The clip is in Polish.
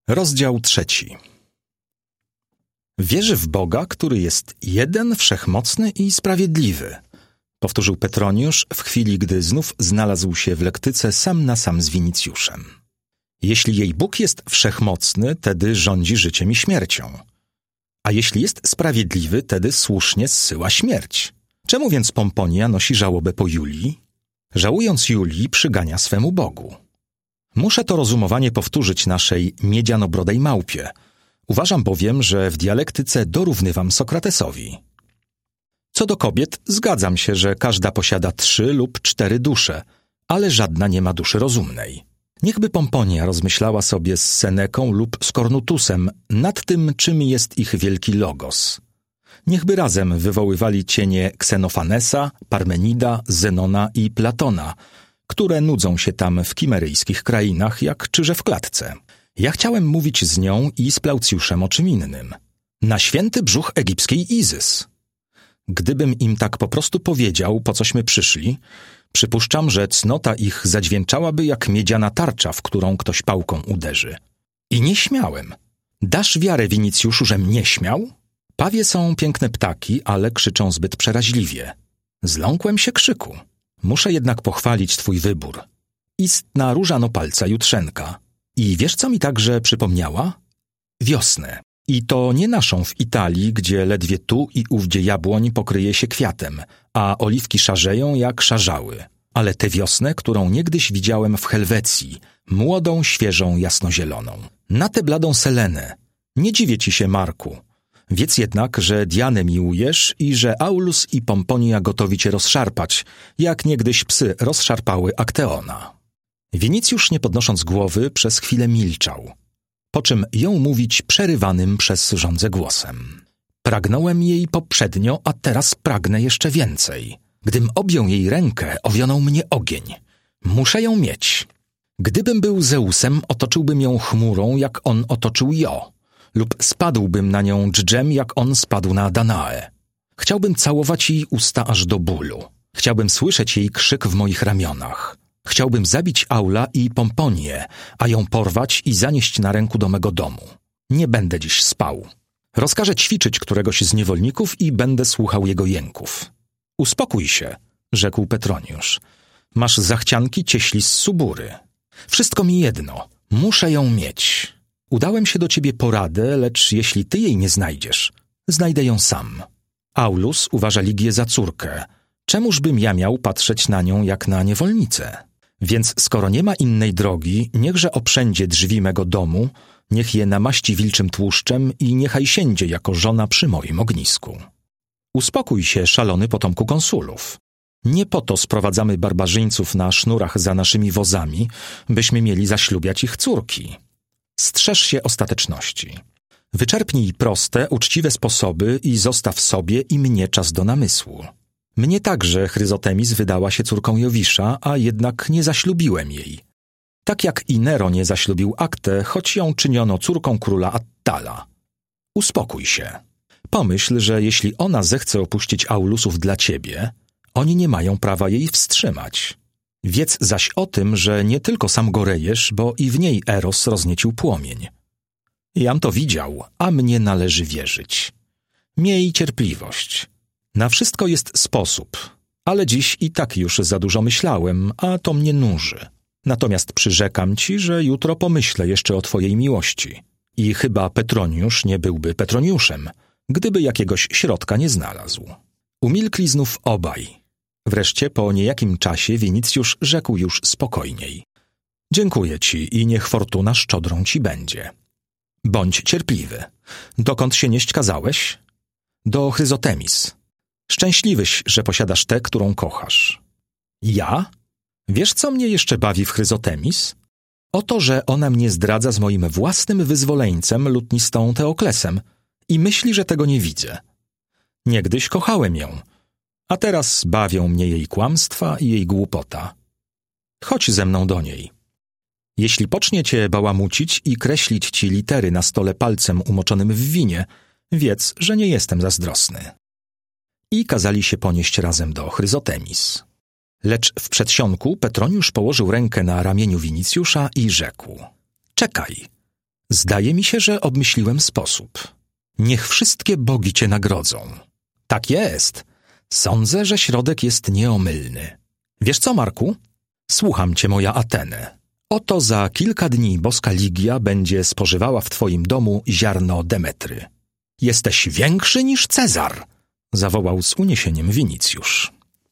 Rozdział 3. Wierzy w Boga, który jest jeden, wszechmocny i sprawiedliwy, powtórzył Petroniusz w chwili, gdy znów znalazł się w lektyce sam na sam z Winicjuszem. Jeśli jej Bóg jest wszechmocny, tedy rządzi życiem i śmiercią. A jeśli jest sprawiedliwy, tedy słusznie zsyła śmierć. Czemu więc Pomponia nosi żałobę po Julii? Żałując Julii, przygania swemu Bogu. Muszę to rozumowanie powtórzyć naszej miedzianobrodej małpie. Uważam bowiem, że w dialektyce dorównywam Sokratesowi. Co do kobiet, zgadzam się, że każda posiada 3 lub 4 dusze, ale żadna nie ma duszy rozumnej. Niechby Pomponia rozmyślała sobie z Seneką lub z Kornutusem nad tym, czym jest ich wielki logos. Niechby razem wywoływali cienie Ksenofanesa, Parmenida, Zenona i Platona, które nudzą się tam w kimeryjskich krainach jak czyże w klatce. Ja chciałem mówić z nią i z Plaucjuszem o czym innym. Na święty brzuch egipskiej Izys. Gdybym im tak po prostu powiedział, po cośmy przyszli, przypuszczam, że cnota ich zadźwięczałaby jak miedziana tarcza, w którą ktoś pałką uderzy. I nie śmiałem. Dasz wiarę, Winicjuszu, żem nie śmiał? Pawie są piękne ptaki, ale krzyczą zbyt przeraźliwie. Zląkłem się krzyku. Muszę jednak pochwalić twój wybór. Istna róża no palca jutrzenka. I wiesz, co mi także przypomniała? Wiosnę. I to nie naszą w Italii, gdzie ledwie tu i ówdzie jabłoń pokryje się kwiatem, a oliwki szarzeją jak szarzały. Ale tę wiosnę, którą niegdyś widziałem w Helwecji, młodą, świeżą, jasnozieloną. Na tę bladą Selenę. Nie dziwię ci się, Marku. Wiedz jednak, że Dianę miłujesz i że Aulus i Pomponia gotowi cię rozszarpać, jak niegdyś psy rozszarpały Akteona. Winicjusz, nie podnosząc głowy, przez chwilę milczał, po czym jął mówić przerywanym przez żądzę głosem. Pragnąłem jej poprzednio, a teraz pragnę jeszcze więcej. Gdym objął jej rękę, owionął mnie ogień. Muszę ją mieć. Gdybym był Zeusem, otoczyłbym ją chmurą, jak on otoczył Jo, lub spadłbym na nią dżdżem, jak on spadł na Danae. Chciałbym całować jej usta aż do bólu. Chciałbym słyszeć jej krzyk w moich ramionach. Chciałbym zabić Aula i Pomponię, a ją porwać i zanieść na ręku do mego domu. Nie będę dziś spał. Rozkażę ćwiczyć któregoś z niewolników i będę słuchał jego jęków. Uspokój się, rzekł Petroniusz. Masz zachcianki cieśli z Subury. Wszystko mi jedno. Muszę ją mieć. Udałem się do ciebie po radę, lecz jeśli ty jej nie znajdziesz, znajdę ją sam. Aulus uważa Ligię za córkę. Czemuż bym ja miał patrzeć na nią jak na niewolnicę? Więc skoro nie ma innej drogi, niechże oprzędzie drzwi mego domu, niech je namaści wilczym tłuszczem i niechaj siędzie jako żona przy moim ognisku. Uspokój się, szalony potomku konsulów. Nie po to sprowadzamy barbarzyńców na sznurach za naszymi wozami, byśmy mieli zaślubiać ich córki. Strzeż się ostateczności. Wyczerpnij proste, uczciwe sposoby i zostaw sobie i mnie czas do namysłu. Mnie także Chryzotemis wydała się córką Jowisza, a jednak nie zaślubiłem jej. Tak jak i Nero nie zaślubił Aktę, choć ją czyniono córką króla Attala. Uspokój się. Pomyśl, że jeśli ona zechce opuścić Aulusów dla ciebie, oni nie mają prawa jej wstrzymać. Wiedz zaś o tym, że nie tylko sam gorejesz, bo i w niej Eros rozniecił płomień. Jam to widział, a mnie należy wierzyć. Miej cierpliwość. Na wszystko jest sposób, ale dziś i tak już za dużo myślałem, a to mnie nuży. Natomiast przyrzekam ci, że jutro pomyślę jeszcze o twojej miłości. I chyba Petroniusz nie byłby Petroniuszem, gdyby jakiegoś środka nie znalazł. Umilkli znów obaj. Wreszcie po niejakim czasie Winicjusz rzekł już spokojniej. Dziękuję ci i niech fortuna szczodrą ci będzie. Bądź cierpliwy. Dokąd się nieść kazałeś? Do Chryzotemis. Szczęśliwyś, że posiadasz tę, którą kochasz. Ja? Wiesz, co mnie jeszcze bawi w Chryzotemis? Oto, że ona mnie zdradza z moim własnym wyzwoleńcem, lutnistą Teoklesem i myśli, że tego nie widzę. Niegdyś kochałem ją, a teraz bawią mnie jej kłamstwa i jej głupota. Chodź ze mną do niej. Jeśli pocznie cię bałamucić i kreślić ci litery na stole palcem umoczonym w winie, wiedz, że nie jestem zazdrosny. I kazali się ponieść razem do Chryzotemis. Lecz w przedsionku Petroniusz położył rękę na ramieniu Winicjusza i rzekł: Czekaj, Zdaje mi się, że obmyśliłem sposób. Niech wszystkie bogi cię nagrodzą. Tak jest. Sądzę, że środek jest nieomylny. Wiesz co, Marku? Słucham cię, moja Atene. Oto za kilka dni boska Ligia będzie spożywała w twoim domu ziarno Demetry. Jesteś większy niż Cezar! Zawołał z uniesieniem Winicjusz.